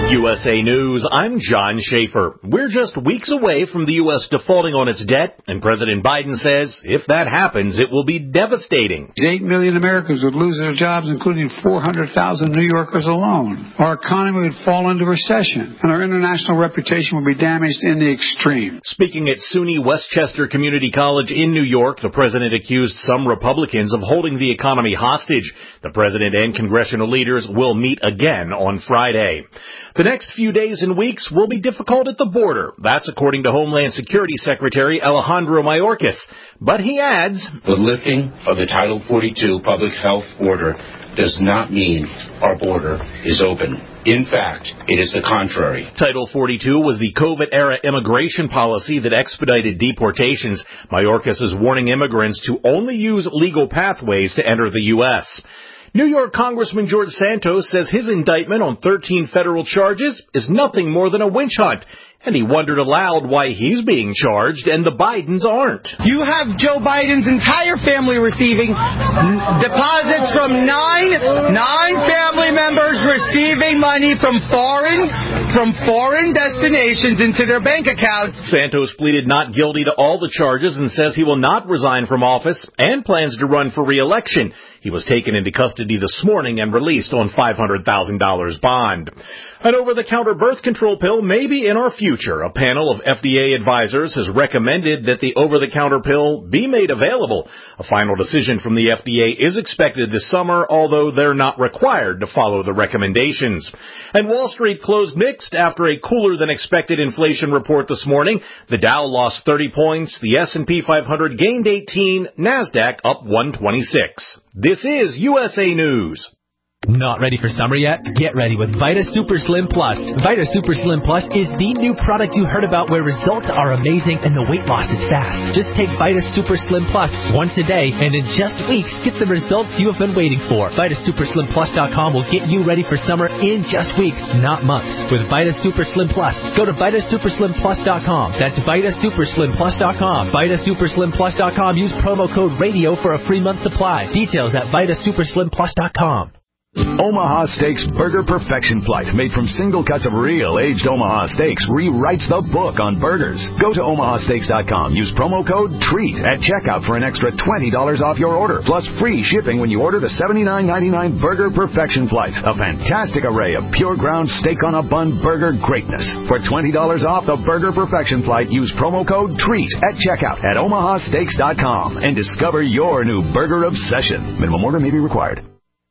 USA News, I'm John Schaefer. We're just weeks away from the U.S. defaulting on its debt, and President Biden says if that happens, it will be devastating. 8 million Americans would lose their jobs, including 400,000 New Yorkers alone. Our economy would fall into recession, and our international reputation would be damaged in the extreme. Speaking at SUNY Westchester Community College in New York, the president accused some Republicans of holding the economy hostage. The president and congressional leaders will meet again on Friday. The next few days and weeks will be difficult at the border. That's according to Homeland Security Secretary Alejandro Mayorkas. But he adds, the lifting of the Title 42 public health order does not mean our border is open. In fact, it is the contrary. Title 42 was the COVID-era immigration policy that expedited deportations. Mayorkas is warning immigrants to only use legal pathways to enter the U.S. New York Congressman George Santos says his indictment on 13 federal charges is nothing more than a witch hunt. And he wondered aloud why he's being charged and the Bidens aren't. You have Joe Biden's entire family receiving deposits from nine family members receiving money from foreign destinations into their bank accounts. Santos pleaded not guilty to all the charges and says he will not resign from office and plans to run for re-election. He was taken into custody this morning and released on $500,000 bond. An over-the-counter birth control pill may be in our future. A panel of FDA advisors has recommended that the over-the-counter pill be made available. A final decision from the FDA is expected this summer, although they're not required to follow the recommendations. And Wall Street closed mixed after a cooler-than-expected inflation report this morning. The Dow lost 30 points, the S&P 500 gained 18, NASDAQ up 126. This is USA News. Not ready for summer yet? Get ready with Vita Super Slim Plus. Vita Super Slim Plus is the new product you heard about where results are amazing and the weight loss is fast. Just take Vita Super Slim Plus once a day and in just weeks get the results you have been waiting for. VitaSuperSlimPlus.com will get you ready for summer in just weeks, not months. With Vita Super Slim Plus, go to VitaSuperSlimPlus.com. That's VitaSuperSlimPlus.com. VitaSuperSlimPlus.com. Use promo code RADIO for a free month supply. Details at VitaSuperSlimPlus.com. Omaha Steaks Burger Perfection Flight, made from single cuts of real aged Omaha steaks, rewrites the book on burgers. Go to omahasteaks.com. Use promo code TREAT at checkout for an extra $20 off your order, plus free shipping when you order the $79.99 Burger Perfection Flight. A fantastic array of pure ground steak on a bun burger greatness. For $20 off the Burger Perfection Flight, use promo code TREAT at checkout at omahasteaks.com and discover your new burger obsession. Minimum order may be required.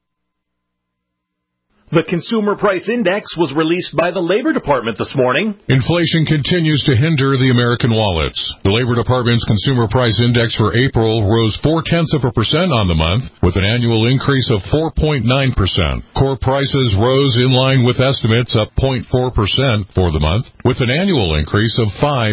The Consumer Price Index was released by the Labor Department this morning. Inflation continues to hinder the American wallets. The Labor Department's Consumer Price Index for April rose 0.4% on the month, with an annual increase of 4.9%. Core prices rose in line with estimates, up 0.4% for the month, with an annual increase of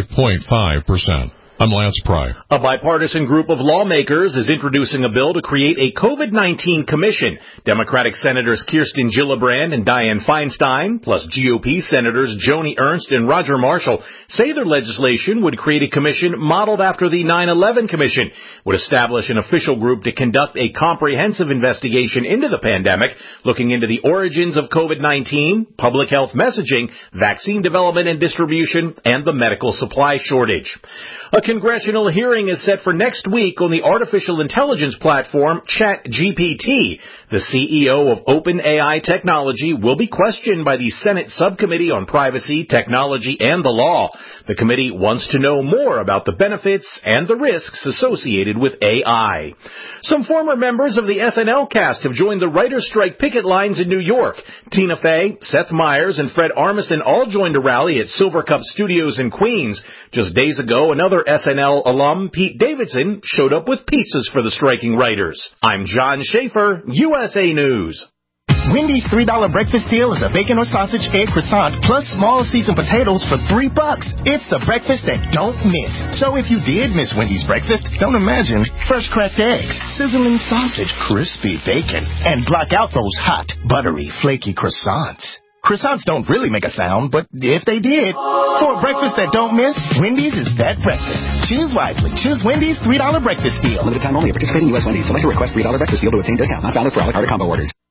5.5%. I'm Lance Pryor. A bipartisan group of lawmakers is introducing a bill to create a COVID-19 commission. Democratic Senators Kirsten Gillibrand and Dianne Feinstein, plus GOP Senators Joni Ernst and Roger Marshall, say their legislation would create a commission modeled after the 9/11 Commission, would establish an official group to conduct a comprehensive investigation into the pandemic, looking into the origins of COVID-19, public health messaging, vaccine development and distribution, and the medical supply shortage. A congressional hearing is set for next week on the artificial intelligence platform ChatGPT. The CEO of OpenAI Technology will be questioned by the Senate Subcommittee on Privacy, Technology, and the Law. The committee wants to know more about the benefits and the risks associated with AI. Some former members of the SNL cast have joined the writer's strike picket lines in New York. Tina Fey, Seth Meyers, and Fred Armisen all joined a rally at Silver Cup Studios in Queens. Just days ago, another SNL alum, Pete Davidson, showed up with pizzas for the striking writers. I'm John Schaefer, USA News. Wendy's $3 breakfast deal is a bacon or sausage egg croissant plus small seasoned potatoes for $3. It's the breakfast that don't miss. So if you did miss Wendy's breakfast, don't imagine fresh cracked eggs, sizzling sausage, crispy bacon, and block out those hot, buttery, flaky croissants. Croissants don't really make a sound, but if they did, for a breakfast that don't miss, Wendy's is that breakfast. Choose wisely. Choose Wendy's $3 breakfast deal. Limited time only. Participating U.S. Wendy's. Select a request $3 breakfast deal to obtain discount. Not valid for a la carte combo orders.